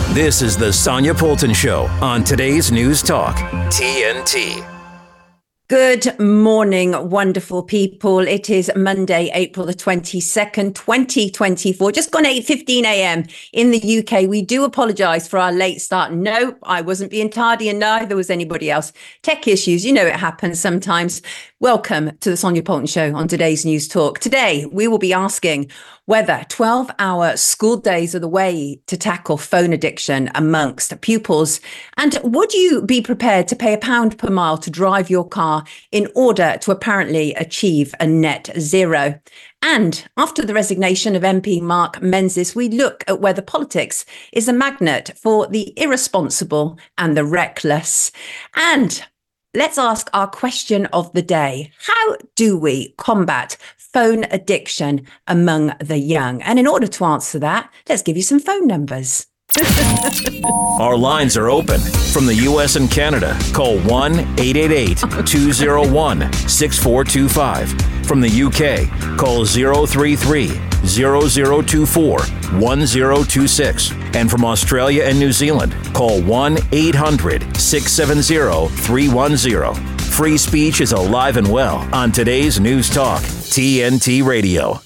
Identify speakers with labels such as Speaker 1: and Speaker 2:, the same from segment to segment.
Speaker 1: This is the Sonia Poulton Show on today's News Talk, TNT.
Speaker 2: Good morning, wonderful people. It is Monday, April the 22nd, 2024. Just gone 8:15 a.m. in the UK. We do apologise for our late start. No, I wasn't being tardy and neither was anybody else. Tech issues, you know it happens sometimes. Welcome to the Sonia Poulton Show on today's News Talk. Today, we will be asking whether 12-hour school days are the way to tackle phone addiction amongst pupils. And would you be prepared to pay £1 per mile to drive your car in order to apparently achieve a net zero? And after the resignation of MP Mark Menzies, we look at whether politics is a magnet for the irresponsible and the reckless. And let's ask our question of the day. How do we combat phone addiction among the young? And in order to answer that, let's give you some phone numbers.
Speaker 1: Our lines are open. From the U.S. and Canada, call 1-888-201-6425. From the U.K., call 033-0024-1026. And from Australia and New Zealand, call 1-800-670-310. Free speech is alive and well on today's News Talk, TNT Radio.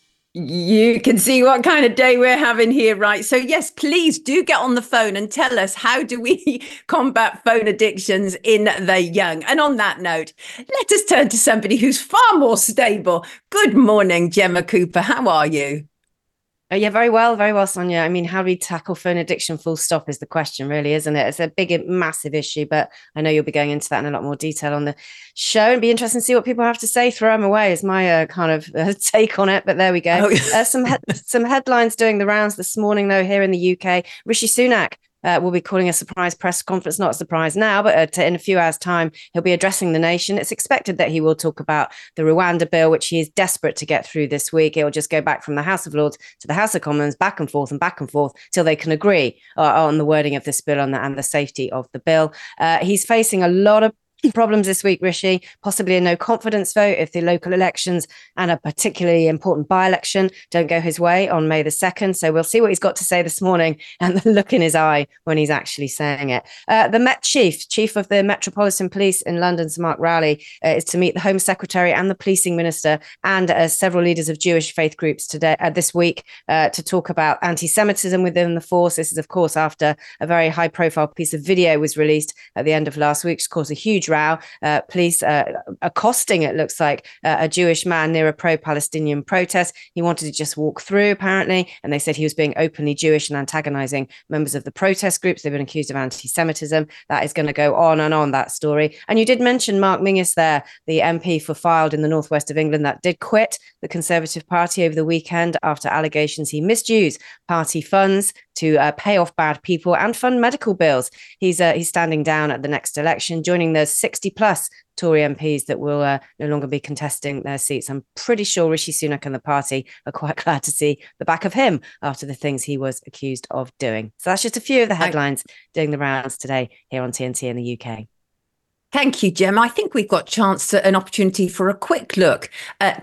Speaker 2: You can see what kind of day we're having here, right? So yes, please do get on the phone and tell us, how do we combat phone addictions in the young? And on that note, let us turn to somebody who's far more stable. Good morning, Gemma Cooper. How are you?
Speaker 3: Yeah, very well, Sonia. I mean, how do we tackle phone addiction full stop is the question, really, isn't it? It's a big, massive issue, but I know you'll be going into that in a lot more detail on the show. It'd be interesting to see what people have to say. Throw them away is my kind of take on it, but there we go. Some headlines doing the rounds this morning, though, here in the UK. Rishi Sunak will be calling a surprise press conference, not a surprise now, but in a few hours' time, he'll be addressing the nation. It's expected that he will talk about the Rwanda bill, which he is desperate to get through this week. It will just go back from the House of Lords to the House of Commons, back and forth till they can agree on the wording of this bill and the safety of the bill. He's facing a lot of problems this week, Rishi, possibly a no confidence vote if the local elections and a particularly important by-election don't go his way on May the 2nd. So we'll see what he's got to say this morning and the look in his eye when he's actually saying it. The Met chief of the Metropolitan Police in London, Sir Mark Rowley, is to meet the Home Secretary and the Policing Minister and several leaders of Jewish faith groups this week to talk about anti-Semitism within the force. This is, of course, after a very high-profile piece of video was released at the end of last week, which caused a huge row. Police accosting, it looks like, a Jewish man near a pro-Palestinian protest. He wanted to just walk through, apparently, and they said he was being openly Jewish and antagonizing members of the protest groups. They've been accused of anti-Semitism. That is going to go on and on, that story. And you did mention Mark Menzies there, the MP for Fylde in the northwest of England that did quit the Conservative Party over the weekend after allegations he misused party funds to pay off bad people and fund medical bills. He's standing down at the next election, joining the 60-plus Tory MPs that will no longer be contesting their seats. I'm pretty sure Rishi Sunak and the party are quite glad to see the back of him after the things he was accused of doing. So that's just a few of the headlines doing the rounds today here on TNT in the UK.
Speaker 2: Thank you, Gem. I think we've got an opportunity for a quick look at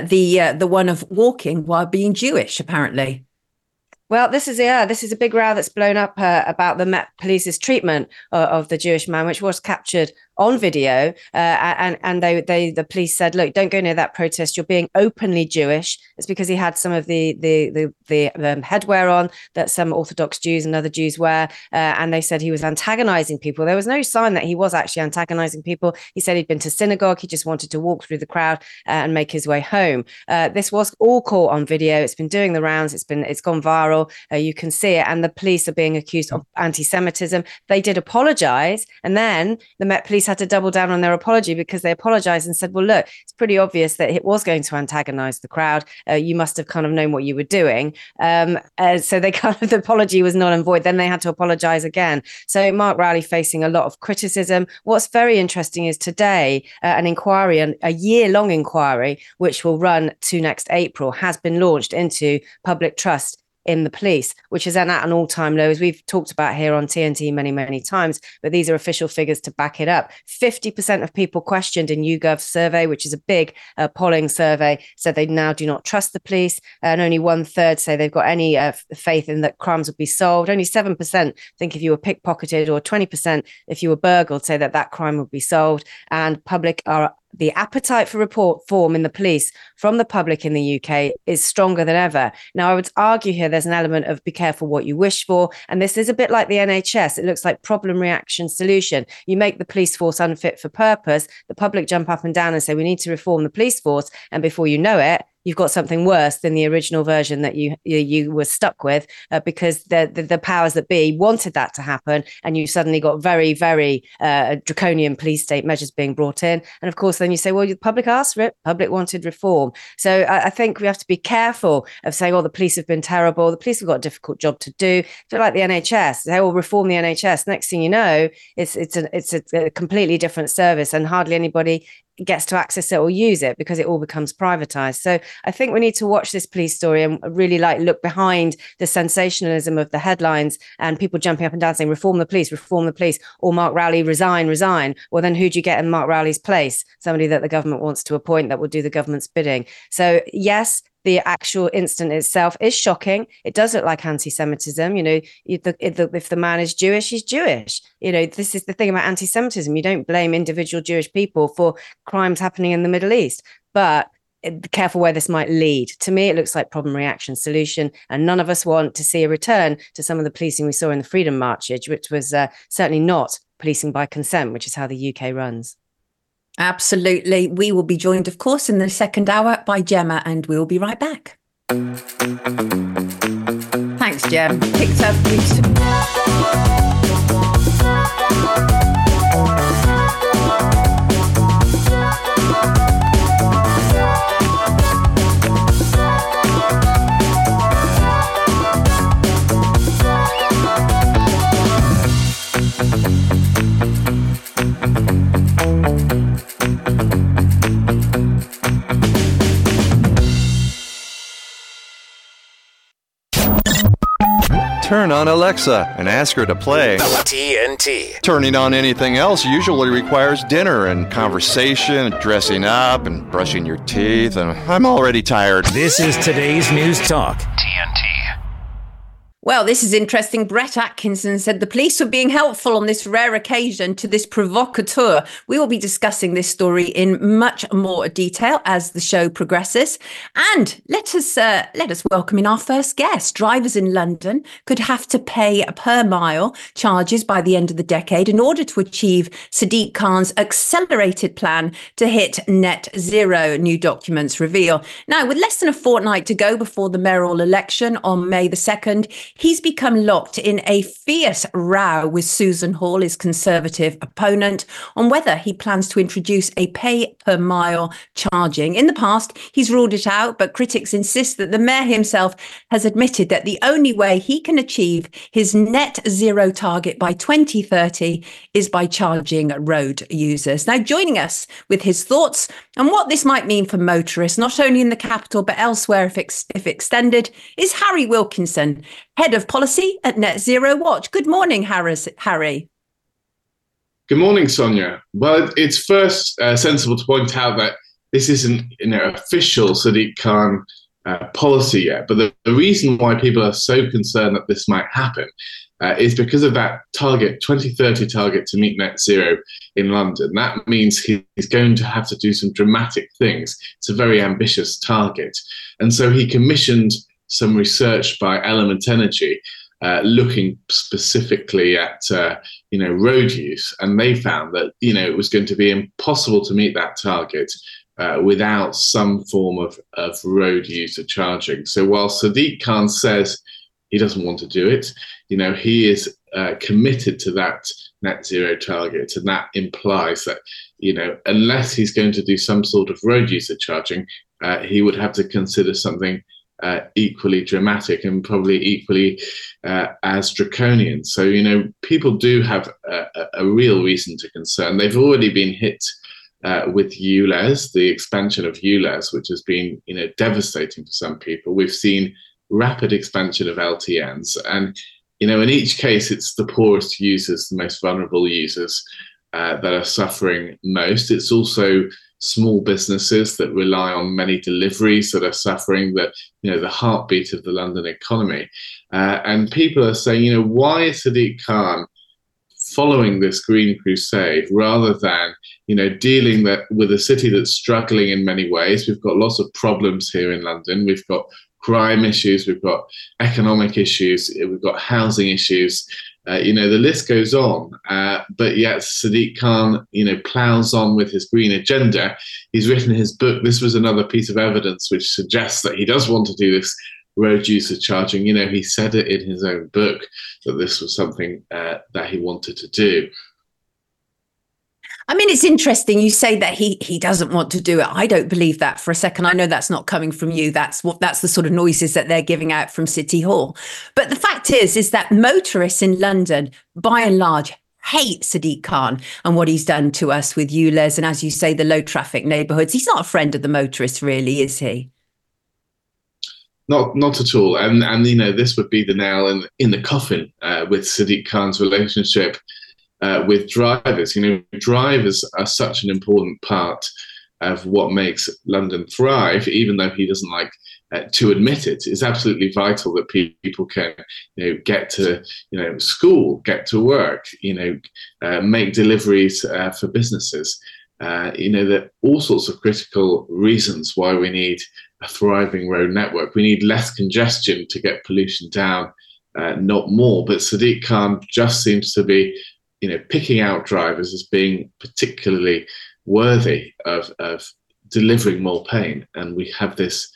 Speaker 2: the one of walking while being Jewish, apparently.
Speaker 3: Well, this is a big row that's blown up about the Met Police's treatment of the Jewish man, which was captured on video, and the police said, look, don't go near that protest. You're being openly Jewish. It's because he had some of the headwear on that some Orthodox Jews and other Jews wear, and they said he was antagonizing people. There was no sign that he was actually antagonizing people. He said he'd been to synagogue. He just wanted to walk through the crowd and make his way home. This was all caught on video. It's been doing the rounds. It's gone viral. You can see it, and the police are being accused of anti-Semitism. They did apologize, and then the Met Police had to double down on their apology because they apologized and said, well, look, it's pretty obvious that it was going to antagonize the crowd. You must have kind of known what you were doing. So they the apology was null and void. Then they had to apologize again. So Mark Rowley facing a lot of criticism. What's very interesting is today, an inquiry, a year-long inquiry, which will run to next April, has been launched into public trust in the police, which is at an all-time low, as we've talked about here on TNT many, many times, but these are official figures to back it up. 50% of people questioned in YouGov survey, which is a big polling survey, said they now do not trust the police, and only 1/3 say they've got any faith in that crimes would be solved. Only 7% think if you were pickpocketed, or 20% if you were burgled, say that crime would be solved. And the appetite for reform in the police from the public in the UK is stronger than ever. Now, I would argue here there's an element of be careful what you wish for. And this is a bit like the NHS. It looks like problem, reaction, solution. You make the police force unfit for purpose. The public jump up and down and say, we need to reform the police force. And before you know it, you've got something worse than the original version that you were stuck with, because the powers that be wanted that to happen, and you suddenly got very, very draconian police state measures being brought in. And of course, then you say, well, the public asked for it, public wanted reform. So I think we have to be careful of saying, oh, the police have been terrible. The police have got a difficult job to do. It's a bit like the NHS. They will reform the NHS. Next thing you know, it's a completely different service, and hardly anybody gets to access it or use it because it all becomes privatized. So I think we need to watch this police story and really look behind the sensationalism of the headlines and people jumping up and down saying reform the police, or Mark Rowley resign. Well, then who do you get in Mark Rowley's place? Somebody that the government wants to appoint that will do the government's bidding. So yes, the actual incident itself is shocking. It does look like anti-Semitism. If the man is Jewish, he's Jewish. This is the thing about anti-Semitism. You don't blame individual Jewish people for crimes happening in the Middle East. But be careful where this might lead. To me, it looks like problem, reaction, solution. And none of us want to see a return to some of the policing we saw in the Freedom Marches, which was certainly not policing by consent, which is how the UK runs.
Speaker 2: Absolutely. We will be joined, of course, in the second hour by Gemma, and we'll be right back. Thanks, Gem. Picked up
Speaker 4: Turn on Alexa and ask her to play
Speaker 1: TNT.
Speaker 4: Turning on anything else usually requires dinner and conversation, dressing up and brushing your teeth, and I'm already tired.
Speaker 1: This is today's News Talk, TNT.
Speaker 2: Well, this is interesting. Brett Atkinson said the police were being helpful on this rare occasion to this provocateur. We will be discussing this story in much more detail as the show progresses. And let us welcome in our first guest. Drivers in London could have to pay per mile charges by the end of the decade in order to achieve Sadiq Khan's accelerated plan to hit net zero, new documents reveal. Now, with less than a fortnight to go before the mayoral election on May the 2nd, he's become locked in a fierce row with Susan Hall, his Conservative opponent, on whether he plans to introduce a pay per mile charging. In the past, he's ruled it out, but critics insist that the mayor himself has admitted that the only way he can achieve his net zero target by 2030 is by charging road users. Now, joining us with his thoughts on what this might mean for motorists, not only in the capital, but elsewhere if extended, is Harry Wilkinson, Head of Policy at Net Zero Watch. Good morning, Harry.
Speaker 5: Good morning, Sonia. Well, it's first sensible to point out that this isn't official Sadiq Khan policy yet, but the reason why people are so concerned that this might happen is because of that target, 2030 target to meet net zero in London. That means he's going to have to do some dramatic things. It's a very ambitious target. And so he commissioned some research by Element Energy looking specifically at road use, and they found that it was going to be impossible to meet that target without some form of road user charging. So while Sadiq Khan says he doesn't want to do it, he is committed to that net zero target, and that implies that unless he's going to do some sort of road user charging, he would have to consider something equally dramatic and probably equally as draconian. So, people do have a real reason to concern. They've already been hit with ULEZ, the expansion of ULEZ, which has been, devastating for some people. We've seen rapid expansion of LTNs. And, in each case, it's the poorest users, the most vulnerable users that are suffering most. It's also small businesses that rely on many deliveries that are suffering the heartbeat of the London economy. And people are saying, why is Sadiq Khan following this green crusade rather than, dealing with a city that's struggling in many ways? We've got lots of problems here in London. We've got crime issues, we've got economic issues, we've got housing issues. The list goes on. But yet Sadiq Khan, plows on with his green agenda. He's written his book. This was another piece of evidence which suggests that he does want to do this road user charging. He said it in his own book that this was something that he wanted to do.
Speaker 2: I mean, it's interesting. You say that he doesn't want to do it. I don't believe that for a second. I know that's not coming from you. That's the sort of noises that they're giving out from City Hall. But the fact is that motorists in London, by and large, hate Sadiq Khan and what he's done to us with ULEZ and, as you say, the low traffic neighbourhoods. He's not a friend of the motorists, really, is he?
Speaker 5: Not at all. And this would be the nail in the coffin with Sadiq Khan's relationship with drivers. Drivers are such an important part of what makes London thrive, even though he doesn't like to admit it. It's absolutely vital that people can, get to, school, get to work, make deliveries for businesses. There are all sorts of critical reasons why we need a thriving road network. We need less congestion to get pollution down, not more. But Sadiq Khan just seems to be picking out drivers as being particularly worthy of delivering more pain. And we have this,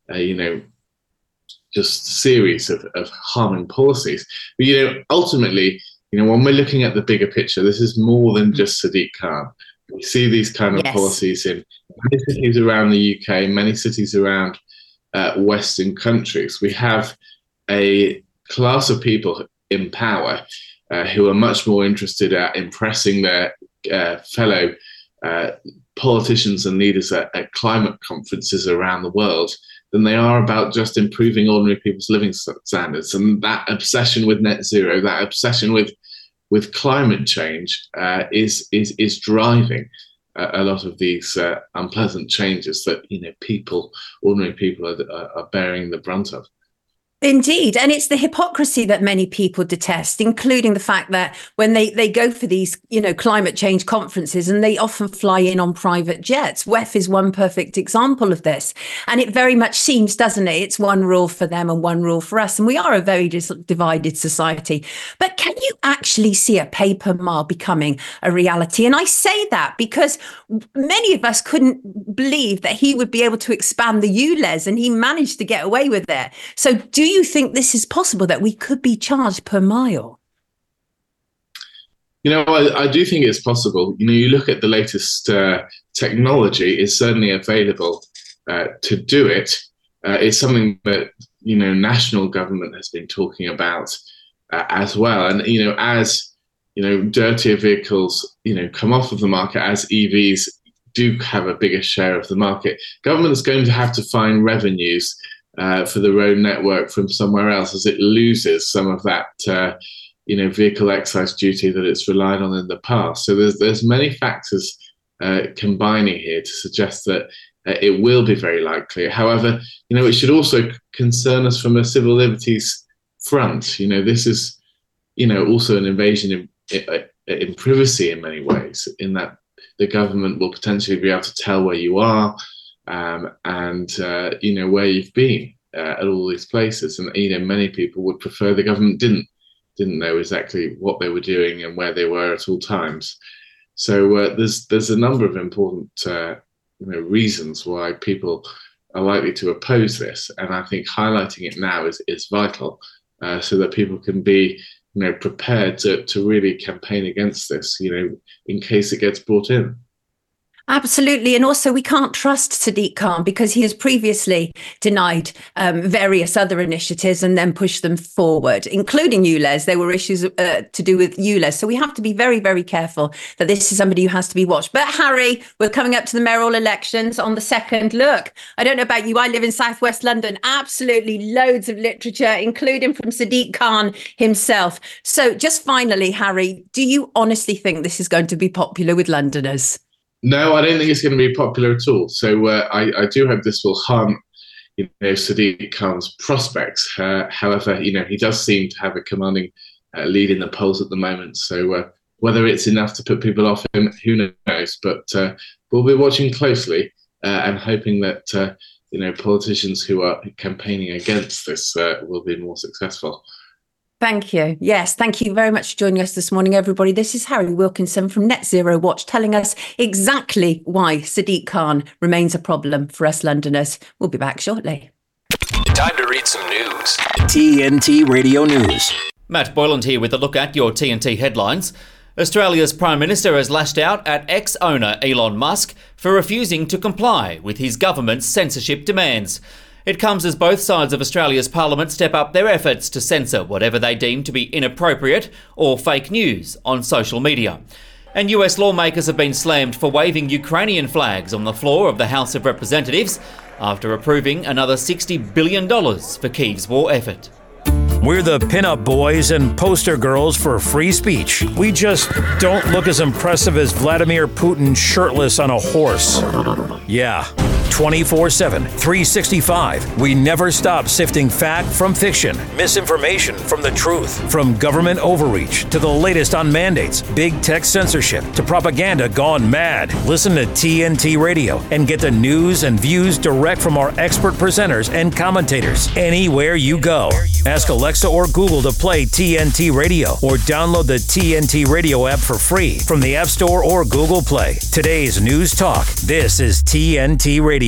Speaker 5: just series of harming policies. But, ultimately, when we're looking at the bigger picture, this is more than just Sadiq Khan. We see these kind of policies in many cities around the UK, many cities around Western countries. We have a class of people in power who are much more interested at impressing their fellow politicians and leaders at climate conferences around the world than they are about just improving ordinary people's living standards. And that obsession with net zero, that obsession with climate change is driving a lot of these unpleasant changes that ordinary people are bearing the brunt of.
Speaker 2: Indeed. And it's the hypocrisy that many people detest, including the fact that when they go for these, climate change conferences, and they often fly in on private jets. WEF is one perfect example of this. And it very much seems, doesn't it? It's one rule for them and one rule for us. And we are a very divided society. But can you actually see a pay per mile becoming a reality? And I say that because many of us couldn't believe that he would be able to expand the ULEZ, and he managed to get away with it. So do you think this is possible, that we could be charged per mile?
Speaker 5: I do think it's possible. You look at the latest technology is certainly available to do it. It's something that, national government has been talking about as well. And, as, dirtier vehicles, come off of the market, as EVs do have a bigger share of the market, government's going to have to find revenues for the road network from somewhere else as it loses some of that, vehicle excise duty that it's relied on in the past. So there's many factors combining here to suggest that it will be very likely. However, it should also concern us from a civil liberties front. This is, also an invasion in privacy in many ways, in that the government will potentially be able to tell where you are, and where you've been at all these places. And many people would prefer the government didn't know exactly what they were doing and where they were at all times. So there's a number of important reasons why people are likely to oppose this, and I think highlighting it now is vital, so that people can be prepared to really campaign against this, in case it gets brought in.
Speaker 2: Absolutely. And also, we can't trust Sadiq Khan because he has previously denied various other initiatives and then pushed them forward, including ULEZ. There were issues to do with ULEZ. So we have to be very, very careful that this is somebody who has to be watched. But Harry, we're coming up to the mayoral elections on the 2nd. Look, I don't know about you. I live in southwest London. Absolutely loads of literature, including from Sadiq Khan himself. So just finally, Harry, do you honestly think this is going to be popular with Londoners?
Speaker 5: No, I don't think it's going to be popular at all. So I do hope this will harm, Sadiq Khan's prospects. However, he does seem to have a commanding lead in the polls at the moment. So whether it's enough to put people off him, who knows? But we'll be watching closely and hoping that politicians who are campaigning against this will be more successful.
Speaker 2: Thank you. Yes, thank you very much for joining us this morning, everybody. This is Harry Wilkinson from Net Zero Watch telling us exactly why Sadiq Khan remains a problem for us Londoners. We'll be back shortly.
Speaker 1: Time to read some news. TNT Radio News.
Speaker 6: Matt Boyland here with a look at your TNT headlines. Australia's Prime Minister has lashed out at ex-owner Elon Musk for refusing to comply with his government's censorship demands. It comes as both sides of Australia's Parliament step up their efforts to censor whatever they deem to be inappropriate or fake news on social media. And US lawmakers have been slammed for waving Ukrainian flags on the floor of the House of Representatives after approving another $60 billion for Kyiv's war effort.
Speaker 1: We're the pinup boys and poster girls for free speech. We just don't look as impressive as Vladimir Putin shirtless on a horse. Yeah. 24/7, 365. We never stop sifting fact from fiction, misinformation from the truth, from government overreach to the latest on mandates, big tech censorship to propaganda gone mad. Listen to TNT Radio and get the news and views direct from our expert presenters and commentators anywhere you go. Ask Alexa or Google to play TNT Radio or download the TNT Radio app for free from the App Store or Google Play. Today's News Talk. This is TNT Radio.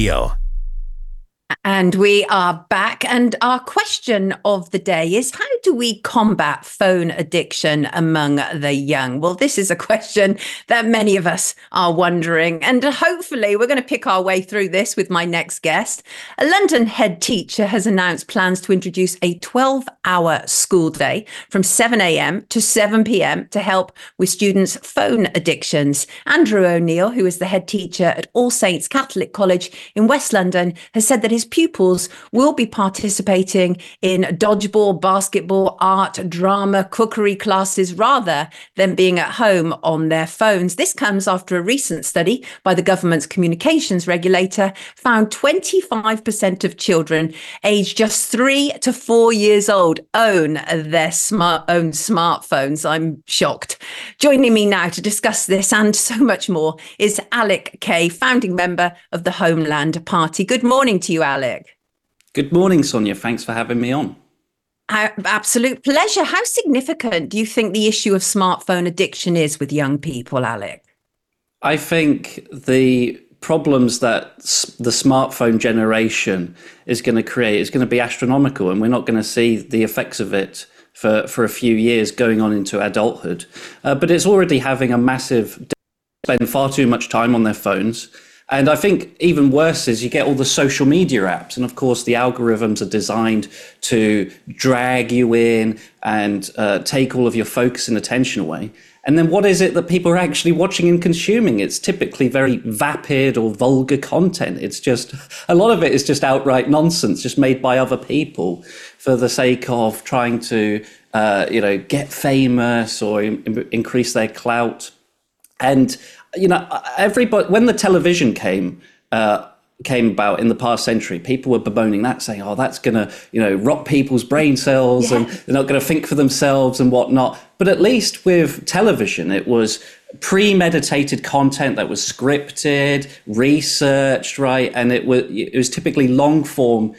Speaker 2: And we are back. And our question of the day is, how do we combat phone addiction among the young? Well, this is a question that many of us are wondering. And hopefully we're going to pick our way through this with my next guest. A London head teacher has announced plans to introduce a 12-hour school day from 7 a.m. to 7 p.m. to help with students' phone addictions. Andrew O'Neill, who is the head teacher at All Saints Catholic College in West London, has said that his pupils will be participating in dodgeball, basketball, art, drama, cookery classes rather than being at home on their phones. This comes after a recent study by the government's communications regulator found 25% of children aged just 3 to 4 years old own their own smartphones. I'm shocked. Joining me now to discuss this and so much more is Alec Kay, founding member of the Homeland Party. Good morning to you, Alec.
Speaker 7: Good morning, Sonia. Thanks for having me on.
Speaker 2: Absolute pleasure. How significant do you think the issue of smartphone addiction is with young people, Alec?
Speaker 7: I think the problems that the smartphone generation is going to create is going to be astronomical, and we're not going to see the effects of it for a few years going on into adulthood. But it's already having a massive spend far too much time on their phones. And I think even worse is you get all the social media apps. And of course, the algorithms are designed to drag you in and take all of your focus and attention away. And then what is it that people are actually watching and consuming? It's typically very vapid or vulgar content. It's just, a lot of it is just outright nonsense, just made by other people for the sake of trying to, get famous or increase their clout. And everybody, when the television came about in the past century, people were bemoaning that, saying, "Oh, that's going to, rot people's brain cells, and they're not going to think for themselves and whatnot." But at least with television, it was premeditated content that was scripted, researched, right, and it was typically long form,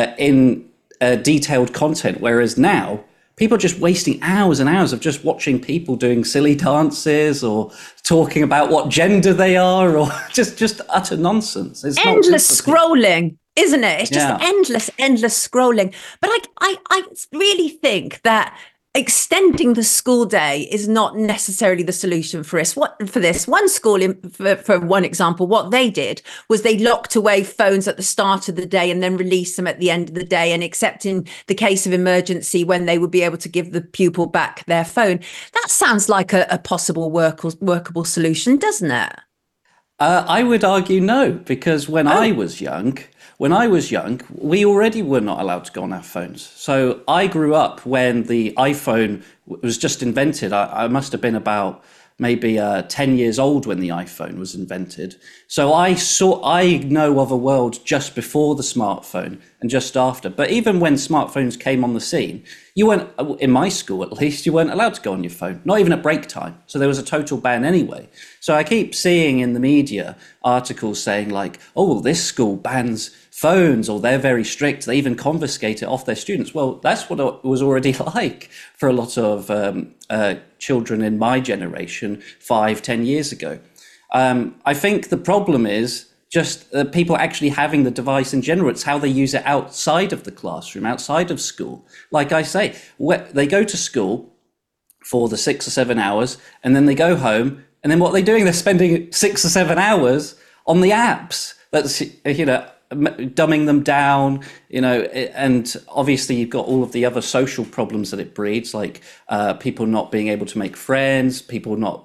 Speaker 7: detailed content. Whereas now, people are just wasting hours and hours of just watching people doing silly dances or talking about what gender they are, or just utter nonsense. It's
Speaker 2: endless scrolling, isn't it? It's just endless scrolling. But I really think that extending the school day is not necessarily the solution for us. For this one school, for one example, what they did was they locked away phones at the start of the day and then released them at the end of the day, and except in the case of emergency, when they would be able to give the pupil back their phone. That sounds like a possible workable solution, doesn't it?
Speaker 7: I would argue no, because when I was young, we already were not allowed to go on our phones. So I grew up when the iPhone was just invented. I must have been about maybe 10 years old when the iPhone was invented. So I know of a world just before the smartphone and just after. But even when smartphones came on the scene, you weren't, in my school at least, you weren't allowed to go on your phone, not even at break time. So there was a total ban anyway. So I keep seeing in the media articles saying like, oh, well, this school bans phones, or they're very strict, they even confiscate it off their students. Well, that's what it was already like for a lot of children in my generation 5-10 years ago. I think the problem is just people actually having the device in general. It's how they use it outside of the classroom, outside of school. Like I say, they go to school for the 6 or 7 hours, and then they go home, and then what are they doing? They're spending 6 or 7 hours on the apps. That's, dumbing them down, and obviously you've got all of the other social problems that it breeds, like people not being able to make friends, people not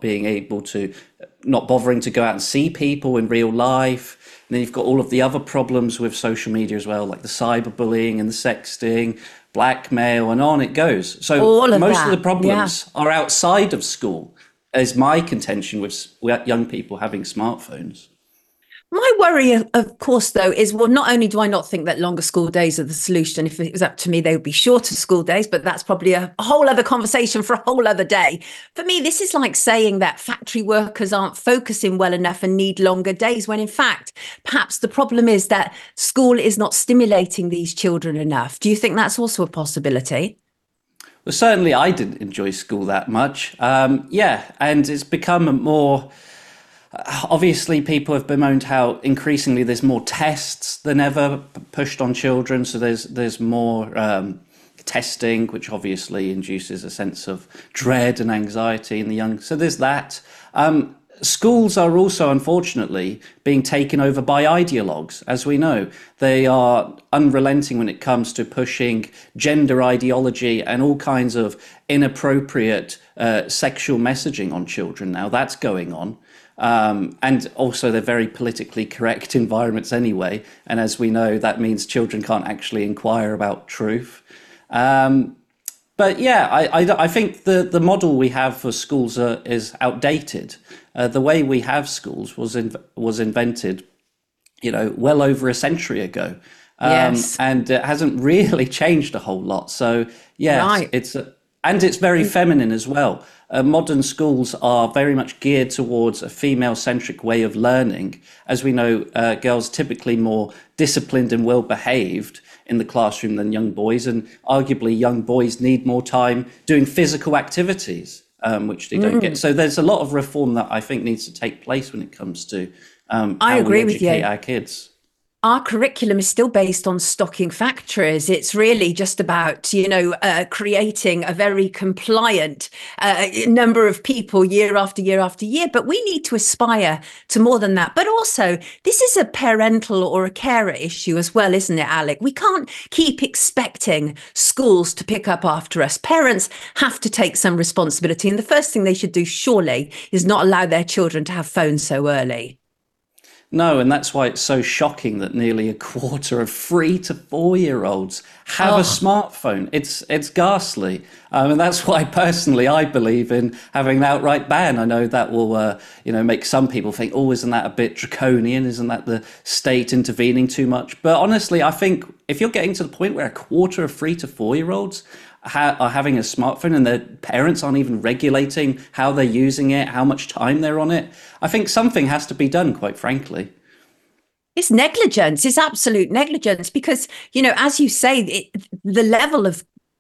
Speaker 7: bothering to go out and see people in real life. And then you've got all of the other problems with social media as well, like the cyberbullying and the sexting, blackmail, and on it goes. So most of the problems are outside of school, is my contention with young people having smartphones.
Speaker 2: My worry, of course, though, is, well, not only do I not think that longer school days are the solution. If it was up to me, they would be shorter school days, but that's probably a whole other conversation for a whole other day. For me, this is like saying that factory workers aren't focusing well enough and need longer days, when in fact, perhaps the problem is that school is not stimulating these children enough. Do you think that's also a possibility?
Speaker 7: Well, certainly I didn't enjoy school that much. And it's become a more... Obviously, people have bemoaned how increasingly there's more tests than ever pushed on children. So there's more testing, which obviously induces a sense of dread and anxiety in the young. So there's that. Schools are also, unfortunately, being taken over by ideologues. As we know, they are unrelenting when it comes to pushing gender ideology and all kinds of inappropriate sexual messaging on children. Now that's going on. And also they're very politically correct environments anyway. And as we know, that means children can't actually inquire about truth. But yeah, I think the model we have for schools is outdated. The way we have schools was invented, well over a century ago. Yes. And it hasn't really changed a whole lot. So yeah, right. It's very feminine as well. Modern schools are very much geared towards a female-centric way of learning. As we know, girls typically more disciplined and well-behaved in the classroom than young boys, and arguably young boys need more time doing physical activities, which they don't get. So there's a lot of reform that I think needs to take place when it comes to how we educate our kids.
Speaker 2: Our curriculum is still based on stocking factories. It's really just about, creating a very compliant number of people year after year after year. But we need to aspire to more than that. But also, this is a parental or a carer issue as well, isn't it, Alec? We can't keep expecting schools to pick up after us. Parents have to take some responsibility. And the first thing they should do, surely, is not allow their children to have phones so early.
Speaker 7: No, and that's why it's so shocking that nearly a quarter of 3 to 4-year-olds have a smartphone. It's ghastly. And that's why personally I believe in having an outright ban. I know that will make some people think, oh, isn't that a bit draconian? Isn't that the state intervening too much? But honestly, I think if you're getting to the point where a quarter of 3 to 4-year-olds are having a smartphone and their parents aren't even regulating how they're using it, how much time they're on it, I think something has to be done, quite frankly.
Speaker 2: It's negligence. It's absolute negligence because, as you say, the level of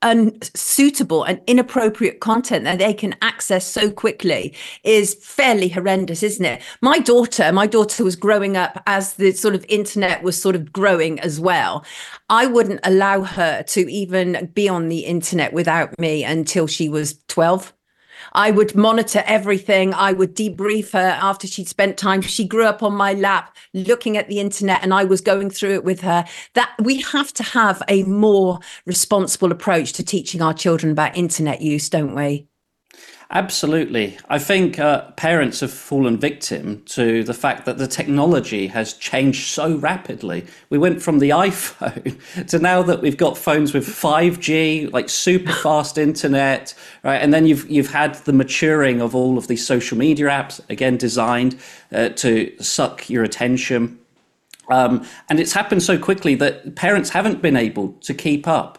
Speaker 2: unsuitable and inappropriate content that they can access so quickly is fairly horrendous, isn't it? My daughter was growing up as the sort of internet was sort of growing as well. I wouldn't allow her to even be on the internet without me until she was 12. I would monitor everything. I would debrief her after she'd spent time. She grew up on my lap looking at the internet, and I was going through it with her. That we have to have a more responsible approach to teaching our children about internet use, don't we?
Speaker 7: Absolutely. I think parents have fallen victim to the fact that the technology has changed so rapidly. We went from the iPhone to now that we've got phones with 5G, like super fast internet, right? And then you've had the maturing of all of these social media apps, again, designed to suck your attention. And it's happened so quickly that parents haven't been able to keep up.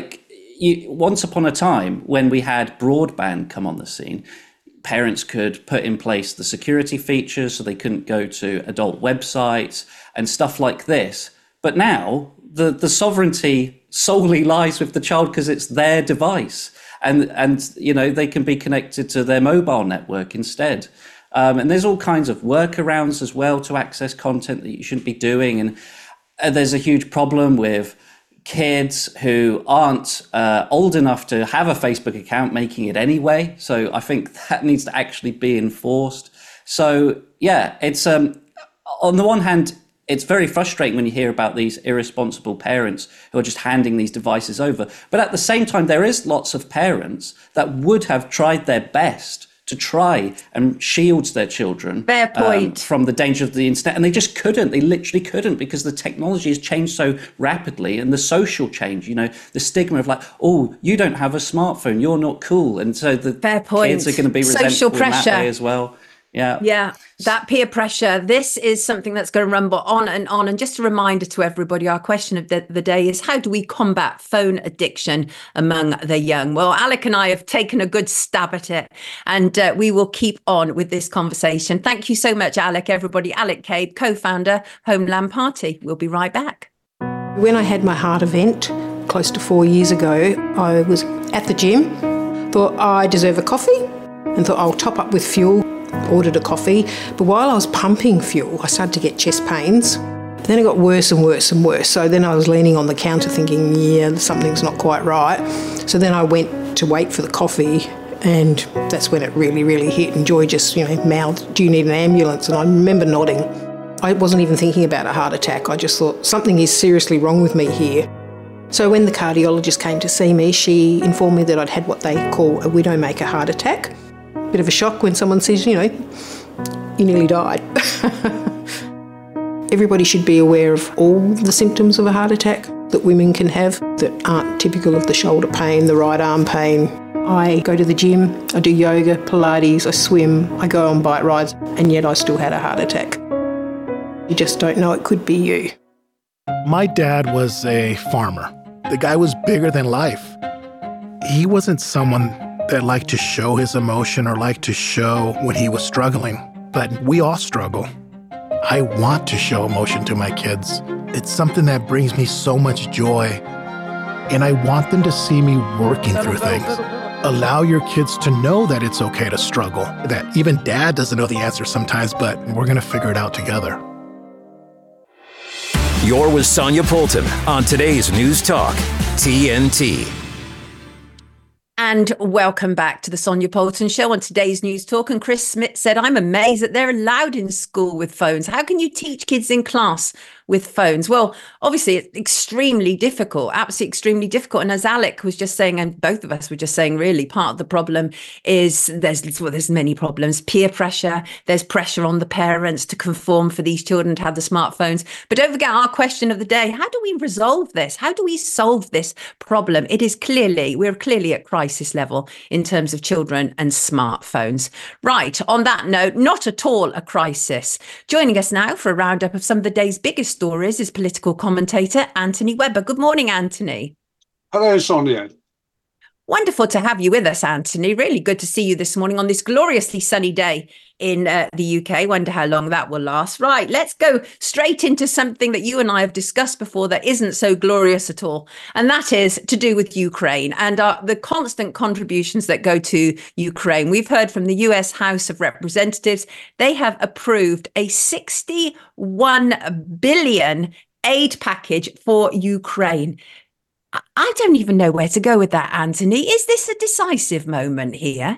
Speaker 7: Once upon a time, when we had broadband come on the scene, parents could put in place the security features so they couldn't go to adult websites and stuff like this. But now the sovereignty solely lies with the child because it's their device, and you know, they can be connected to their mobile network instead. And there's all kinds of workarounds as well to access content that you shouldn't be doing. And there's a huge problem with kids who aren't old enough to have a Facebook account making it anyway. So I think that needs to actually be enforced. So yeah, it's on the one hand, it's very frustrating when you hear about these irresponsible parents who are just handing these devices over. But at the same time, there is lots of parents that would have tried their best to try and shield their children from the danger of the internet. And they just couldn't. They literally couldn't, because the technology has changed so rapidly, and the social change, you know, the stigma of like, oh, you don't have a smartphone, you're not cool. And so the kids are going to be resentful in that way as well. Yeah, that peer pressure. This is something that's going to rumble on and on. And just a reminder to everybody, our question of the day is, how do we combat phone addiction among the young? Well, Alec and I have taken a good stab at it, and we will keep on with this conversation. Thank you so much, Alec, everybody. Alec Cade, co-founder, Homeland Party. We'll be right back.
Speaker 8: When I had my heart event close to 4 years ago, I was at the gym, thought I deserve a coffee, and thought I'll top up with fuel. Ordered a coffee, but while I was pumping fuel, I started to get chest pains. Then it got worse and worse and worse. So then I was leaning on the counter thinking, yeah, something's not quite right. So then I went to wait for the coffee, and that's when it really, really hit. And Joy just, mouthed, do you need an ambulance? And I remember nodding. I wasn't even thinking about a heart attack. I just thought something is seriously wrong with me here. So when the cardiologist came to see me, she informed me that I'd had what they call a widowmaker heart attack. Bit of a shock when someone says, you nearly died. Everybody should be aware of all the symptoms of a heart attack that women can have that aren't typical of the shoulder pain, the right arm pain. I go to the gym, I do yoga, Pilates, I swim, I go on bike rides, and yet I still had a heart attack. You just don't know it could be you.
Speaker 9: My dad was a farmer. The guy was bigger than life. He wasn't someone that liked to show his emotion or liked to show when he was struggling. But we all struggle. I want to show emotion to my kids. It's something that brings me so much joy. And I want them to see me working through things. Allow your kids to know that it's okay to struggle, that even dad doesn't know the answer sometimes, but we're going to figure it out together.
Speaker 1: You're with Sonia Poulton on today's News Talk, TNT.
Speaker 2: And welcome back to the Sonia Poulton Show on today's News Talk. And Chris Smith said, I'm amazed that they're allowed in school with phones. How can you teach kids in class with phones? Well, obviously, it's extremely difficult, absolutely extremely difficult. And as Alec was just saying, and both of us were just saying, really, part of the problem is there's many problems. Peer pressure, there's pressure on the parents to conform for these children to have the smartphones. But don't forget our question of the day. How do we resolve this? How do we solve this problem? We're clearly at crisis level in terms of children and smartphones. Right, on that note, not at all a crisis. Joining us now for a roundup of some of the day's biggest stories is political commentator Anthony Webber. Good morning, Anthony.
Speaker 10: Hello, Sonia.
Speaker 2: Wonderful to have you with us, Anthony. Really good to see you this morning on this gloriously sunny day in the UK. Wonder how long that will last. Right, let's go straight into something that you and I have discussed before that isn't so glorious at all. And that is to do with Ukraine and the constant contributions that go to Ukraine. We've heard from the US House of Representatives. They have approved a 61 billion aid package for Ukraine. I don't even know where to go with that, Anthony. Is this a decisive moment here?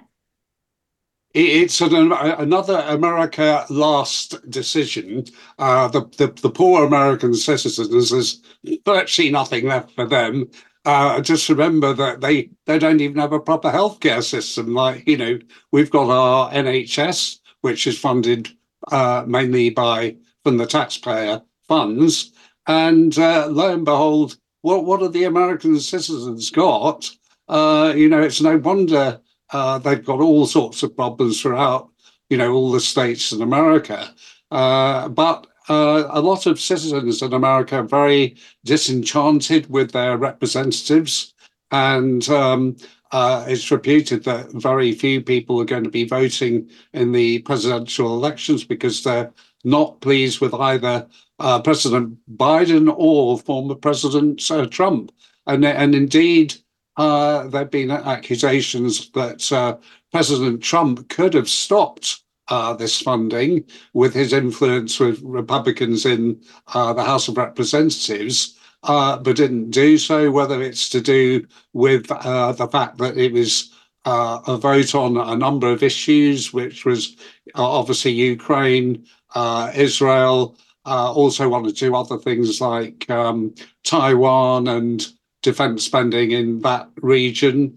Speaker 10: It's another America last decision. The poor American citizens, there's virtually nothing left for them. Just remember that they don't even have a proper healthcare system. Like, we've got our NHS, which is funded mainly from the taxpayer funds. And lo and behold, what have the American citizens got? It's no wonder they've got all sorts of problems throughout, all the states in America. But a lot of citizens in America are very disenchanted with their representatives. And it's reputed that very few people are going to be voting in the presidential elections because they're not pleased with either President Biden or former President Trump. And indeed, there have been accusations that President Trump could have stopped this funding with his influence with Republicans in the House of Representatives, but didn't do so, whether it's to do with the fact that it was a vote on a number of issues, which was obviously Ukraine, Israel, also one or two other things like Taiwan and defense spending in that region.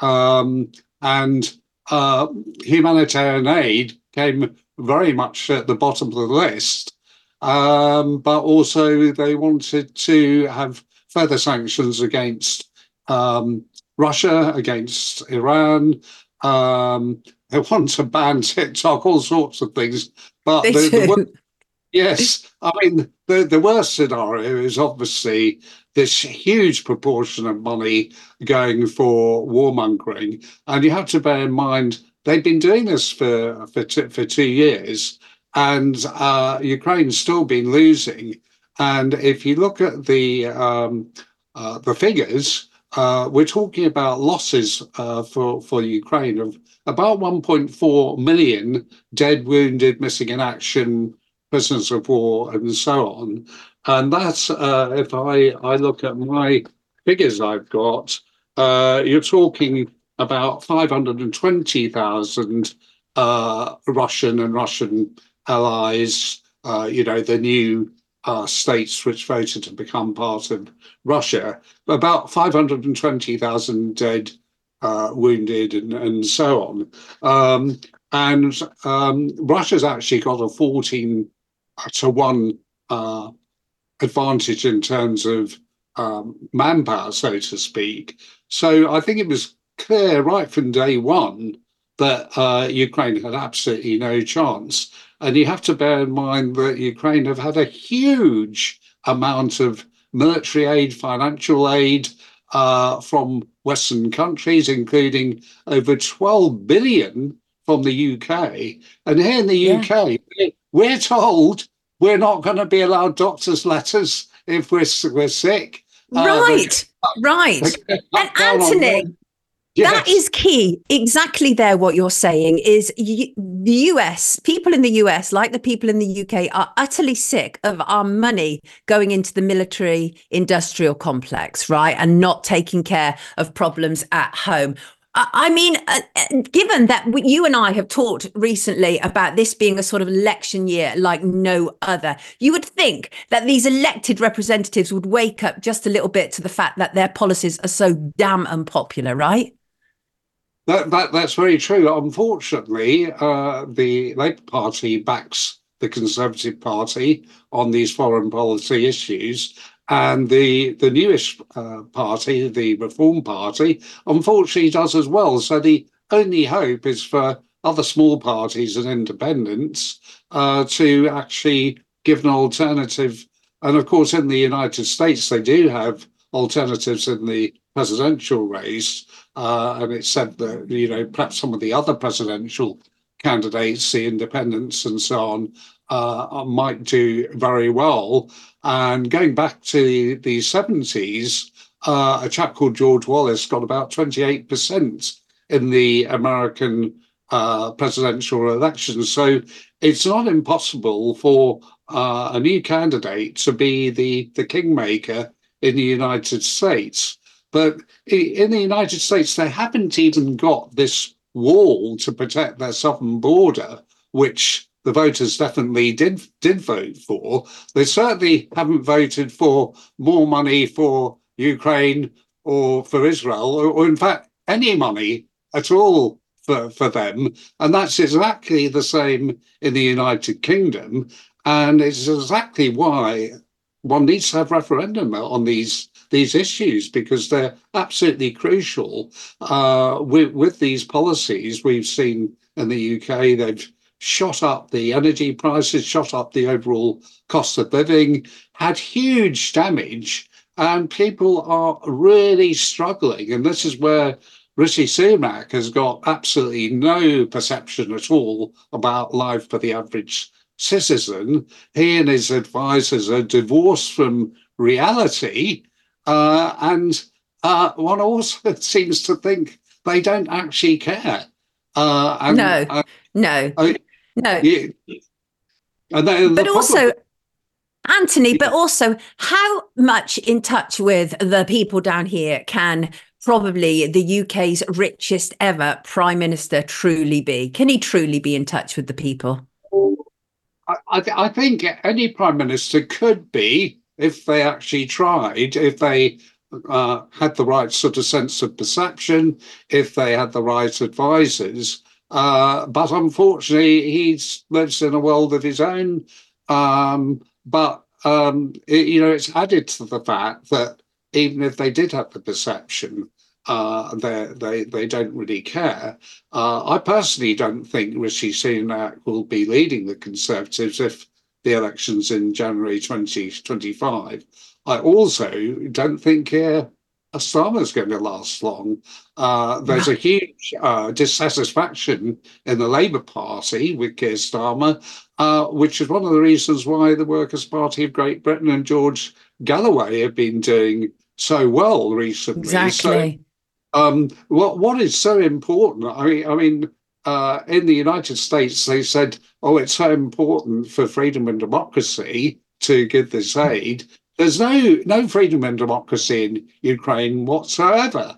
Speaker 10: And humanitarian aid came very much at the bottom of the list. But also they wanted to have further sanctions against Russia, against Iran. They want to ban TikTok, all sorts of things. But yes, I mean, the worst scenario is obviously this huge proportion of money going for warmongering. And you have to bear in mind, they've been doing this for 2 years, and Ukraine's still been losing. And if you look at the figures, we're talking about losses for Ukraine of about 1.4 million dead, wounded, missing in action, prisoners of war, and so on. And that's, if I look at my figures I've got, you're talking about 520,000 Russian and Russian allies, the new states which voted to become part of Russia, about 520,000 dead, wounded, and so on. And Russia's actually got a 14-to-1 advantage in terms of manpower, so to speak. So I think it was clear right from day one that Ukraine had absolutely no chance. And you have to bear in mind that Ukraine have had a huge amount of military aid, financial aid from Western countries, including over 12 billion from the UK. And here in the UK, we're told we're not going to be allowed doctors' letters if we're sick.
Speaker 2: Right. And Anthony, that is key. Exactly there, what you're saying is the US, people in the US, like the people in the UK, are utterly sick of our money going into the military industrial complex, right? And not taking care of problems at home. I mean, given that you and I have talked recently about this being a sort of election year like no other, you would think that these elected representatives would wake up just a little bit to the fact that their policies are so damn unpopular, right?
Speaker 10: That's very true. Unfortunately, the Labour Party backs the Conservative Party on these foreign policy issues. And the newish party, the Reform Party, unfortunately does as well. So the only hope is for other small parties and independents to actually give an alternative. And of course, in the United States, they do have alternatives in the presidential race. and it said that, you know, perhaps some of the other presidential candidates, the independents and so on, might do very well. And going back to the 70s, a chap called George Wallace got about 28% in the American presidential election. So it's not impossible for a new candidate to be the kingmaker in the United States. But in the United States, they haven't even got this wall to protect their southern border, which the voters definitely did vote for. They certainly haven't voted for more money for Ukraine or for Israel, or in fact, any money at all for them. And that's exactly the same in the United Kingdom. And it's exactly why one needs to have referendum on these issues, because they're absolutely crucial. With these policies we've seen in the UK, they've shot up the energy prices, shot up the overall cost of living, had huge damage, and people are really struggling. And this is where Rishi Sunak has got absolutely no perception at all about life for the average citizen. He and his advisors are divorced from reality, and one also seems to think they don't actually care.
Speaker 2: No.
Speaker 10: Yeah,
Speaker 2: but also, Anthony, but also, how much in touch with the people down here can probably the UK's richest ever Prime Minister truly be? Can he truly be in touch with the people?
Speaker 10: I think any Prime Minister could be, if they actually tried, if they had the right sort of sense of perception, if they had the right advisors. But unfortunately, he lives in a world of his own. It's added to the fact that even if they did have the perception, they don't really care. I personally don't think Rishi Sunak will be leading the Conservatives if the election's in January 2025. I also don't think Starmer's going to last long. There's a huge dissatisfaction in the Labour Party with Keir Starmer, which is one of the reasons why the Workers' Party of Great Britain and George Galloway have been doing so well recently.
Speaker 2: Exactly.
Speaker 10: So, what is so important? I mean, in the United States, they said, "Oh, it's so important for freedom and democracy to give this aid." There's no freedom and democracy in Ukraine whatsoever.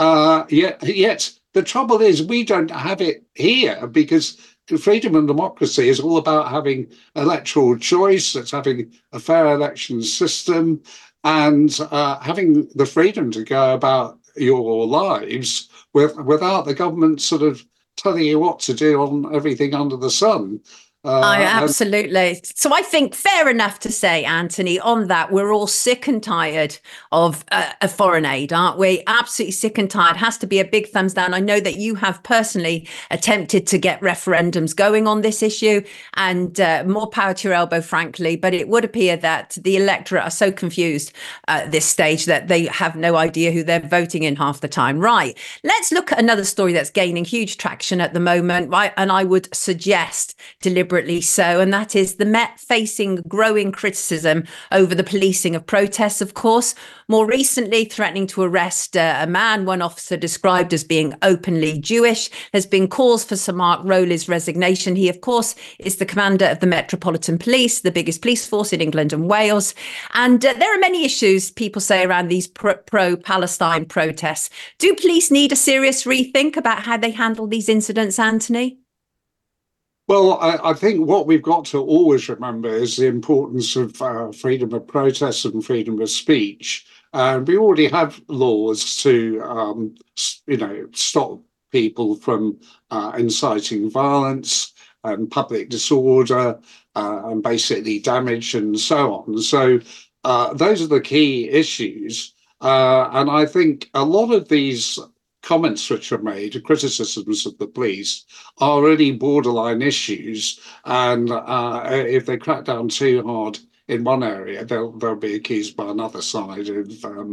Speaker 10: Yet the trouble is we don't have it here, because freedom and democracy is all about having electoral choice. It's having a fair election system and having the freedom to go about your lives without the government sort of telling you what to do on everything under the sun.
Speaker 2: Absolutely. So I think fair enough to say, Anthony, on that, we're all sick and tired of foreign aid, aren't we? Absolutely sick and tired. Has to be a big thumbs down. I know that you have personally attempted to get referendums going on this issue, and more power to your elbow, frankly. But it would appear that the electorate are so confused at this stage that they have no idea who they're voting in half the time. Right. Let's look at another story that's gaining huge traction at the moment, right? And I would suggest deliberately so, and that is the Met facing growing criticism over the policing of protests, of course. More recently, threatening to arrest a man one officer described as being openly Jewish. There's been calls for Sir Mark Rowley's resignation. He, of course, is the commander of the Metropolitan Police, the biggest police force in England and Wales. And there are many issues, people say, around these pro-Palestine protests. Do police need a serious rethink about how they handle these incidents, Anthony?
Speaker 10: Well, I think what we've got to always remember is the importance of freedom of protest and freedom of speech. And we already have laws to, stop people from inciting violence and public disorder and basically damage and so on. So those are the key issues. And I think a lot of these comments which are made, criticisms of the police, are really borderline issues. And if they crack down too hard in one area, they'll be accused by another side of,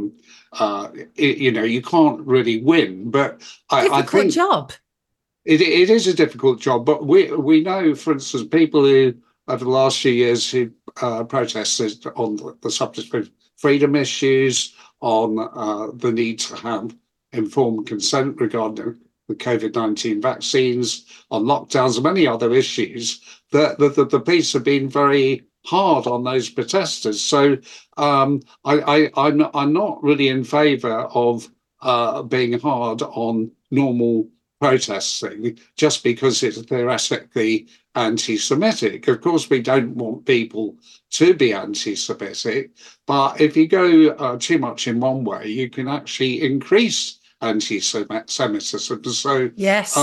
Speaker 10: you can't really win. But I think
Speaker 2: job.
Speaker 10: It is a difficult job, but we know, for instance, people who over the last few years who protested on the subject of freedom issues, on the need to have informed consent regarding the COVID-19 vaccines, on lockdowns and many other issues, the police have been very hard on those protesters. So I'm not really in favour of being hard on normal protesting just because it's theoretically anti-Semitic. Of course, we don't want people to be anti-Semitic, but if you go too much in one way, you can actually increase anti-Semitism. So
Speaker 2: yes,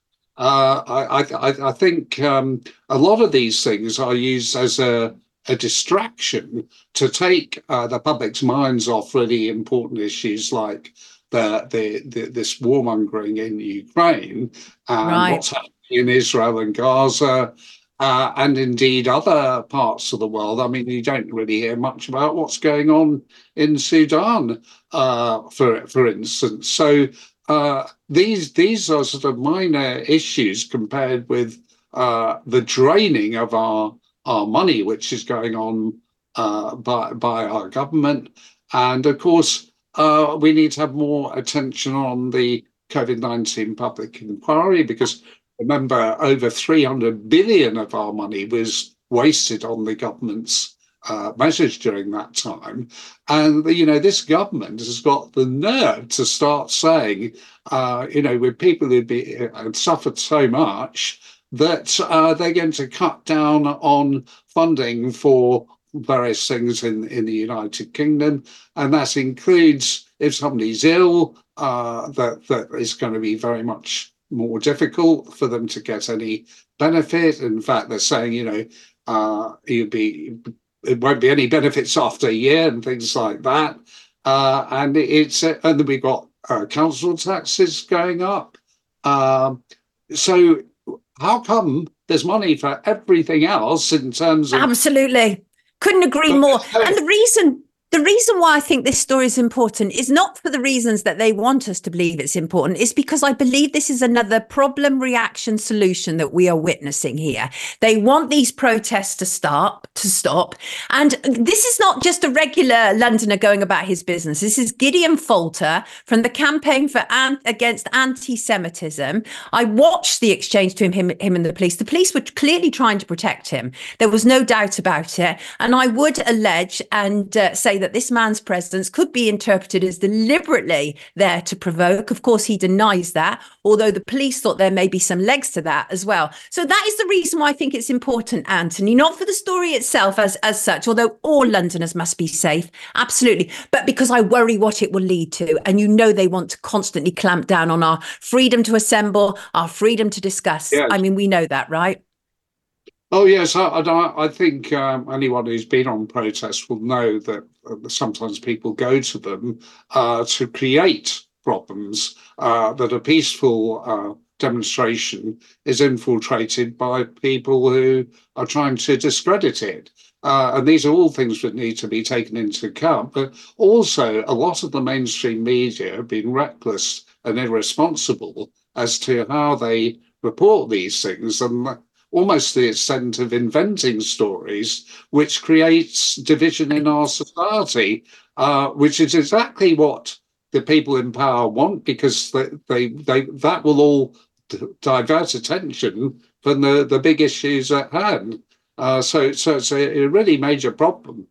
Speaker 10: I think a lot of these things are used as a distraction to take the public's minds off really important issues like this warmongering in Ukraine and what's happening in Israel and Gaza, and indeed other parts of the world. I mean, you don't really hear much about what's going on in Sudan, for instance. So these are sort of minor issues compared with the draining of our money, which is going on by our government. And of course, we need to have more attention on the COVID-19 public inquiry, because remember, over 300 billion of our money was wasted on the government's measures during that time. And, this government has got the nerve to start saying, with people who'd suffered so much, that they're going to cut down on funding for various things in the United Kingdom. And that includes, if somebody's ill, that is going to be very much more difficult for them to get any benefit. In fact, they're saying, it won't be any benefits after a year and things like that. And then we've got council taxes going up. So how come there's money for everything else in terms of...
Speaker 2: Absolutely. Couldn't agree more. And the reason why I think this story is important is not for the reasons that they want us to believe it's important. It's because I believe this is another problem, reaction, solution that we are witnessing here. They want these protests to stop. And this is not just a regular Londoner going about his business. This is Gideon Falter from the Campaign Against Anti-Semitism. I watched the exchange between him and the police. The police were clearly trying to protect him. There was no doubt about it. And I would allege and say that this man's presence could be interpreted as deliberately there to provoke. Of course, he denies that, although the police thought there may be some legs to that as well. So that is the reason why I think it's important, Anthony, not for the story itself as such, although all Londoners must be safe, absolutely, but because I worry what it will lead to. And they want to constantly clamp down on our freedom to assemble, our freedom to discuss. Yes. I mean, we know that, right?
Speaker 10: Oh, yes. I think anyone who's been on protests will know that sometimes people go to them to create problems, that a peaceful demonstration is infiltrated by people who are trying to discredit it. And these are all things that need to be taken into account. But also, a lot of the mainstream media have been reckless and irresponsible as to how they report these things, and almost the extent of inventing stories, which creates division in our society, which is exactly what the people in power want, because that will all divert attention from the big issues at hand. So it's a really major problem.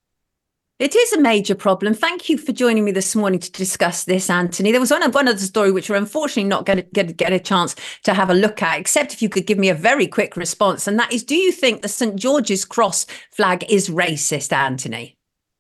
Speaker 2: It is a major problem. Thank you for joining me this morning to discuss this, Anthony. There was one other story which we're unfortunately not going to get a chance to have a look at, except if you could give me a very quick response. And that is, do you think the St. George's Cross flag is racist, Anthony?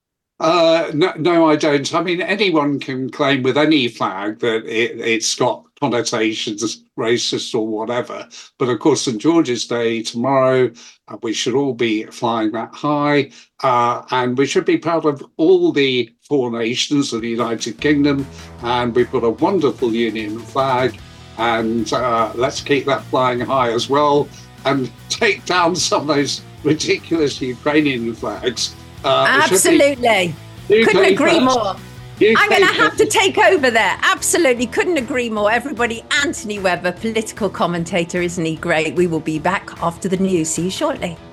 Speaker 10: No, I don't. I mean, anyone can claim with any flag that it's got connotations racist or whatever. But of course, St. George's Day tomorrow, we should all be flying that high. And we should be proud of all the four nations of the United Kingdom. And we've got a wonderful Union flag. And let's keep that flying high as well, and take down some of those ridiculous Ukrainian flags.
Speaker 2: Absolutely. Couldn't agree more. I'm going to have to take over there. Absolutely. Couldn't agree more. Everybody, Anthony Webber, political commentator, isn't he great? We will be back after the news. See you shortly.